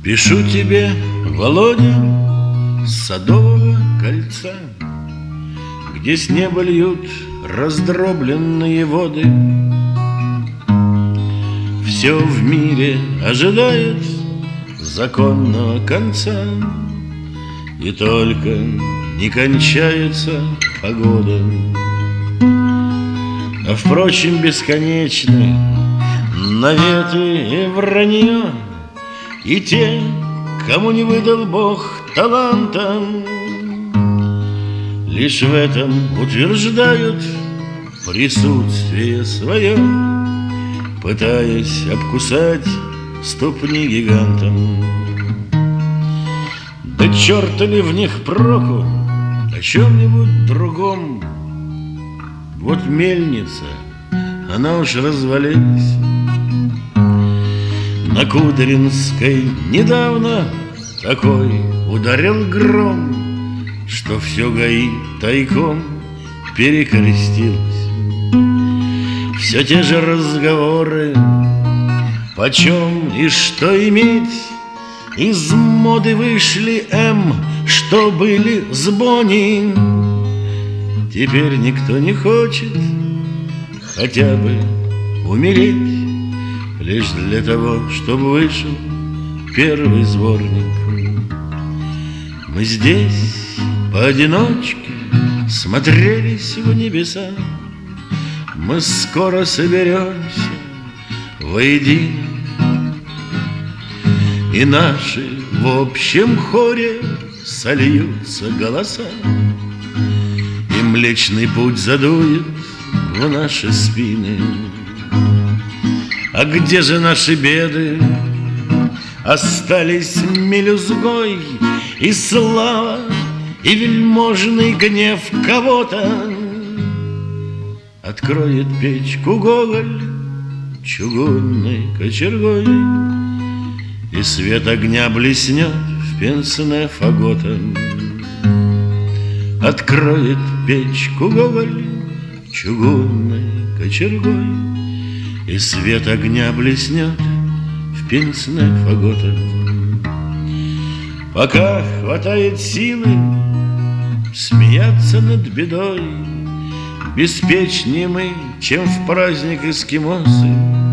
Пишу тебе, Володя, с Садового кольца, где с неба льют раздробленные воды. Все в мире ожидает законного конца, и только не кончается погода. А впрочем, бесконечны наветы и вранье, и те, кому не выдал Бог таланта, лишь в этом утверждают присутствие свое, пытаясь обкусать ступни гигантам. Да черта ли в них проку о чем-нибудь другом? Вот мельница, она уж развалилась. На Кудринской недавно такой ударил гром, что все ГАИ тайком перекрестилось. Все те же разговоры, почем и что иметь. Из моды вышли что были с Бонни. Теперь никто не хочет хотя бы умереть, лишь для того, чтобы вышел первый сборник. Мы здесь поодиночке смотрелись в небеса, мы скоро соберемся воедино, и наши в общем хоре сольются голоса, и Млечный Путь задует в наши спины. А где же наши беды? Остались мелюзгой и слава, и вельможный гнев кого-то. Откроет печку Гоголь чугунной кочергой, и свет огня блеснет в пенсне фагота. Откроет печку Гоголь чугунной кочергой, и свет огня блеснет в пенсне фагота. Пока хватает силы смеяться над бедой, беспечнее мы, чем в праздник эскимосы.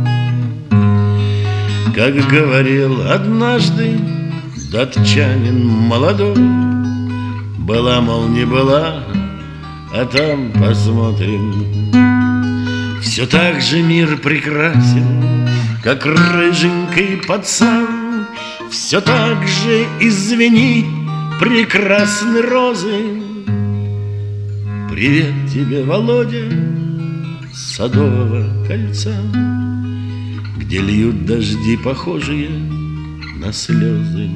Как говорил однажды датчанин молодой, была, мол, не была, а там посмотрим. Все так же мир прекрасен, как рыженький пацан, все так же, извини, прекрасны розы. Привет тебе, Володя, с Садового кольца, где льют дожди, похожие на слезы.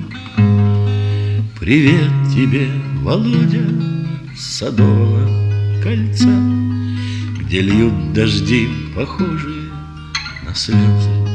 Привет тебе, Володя, с Садового кольца, где льют дожди, похожие на слезы.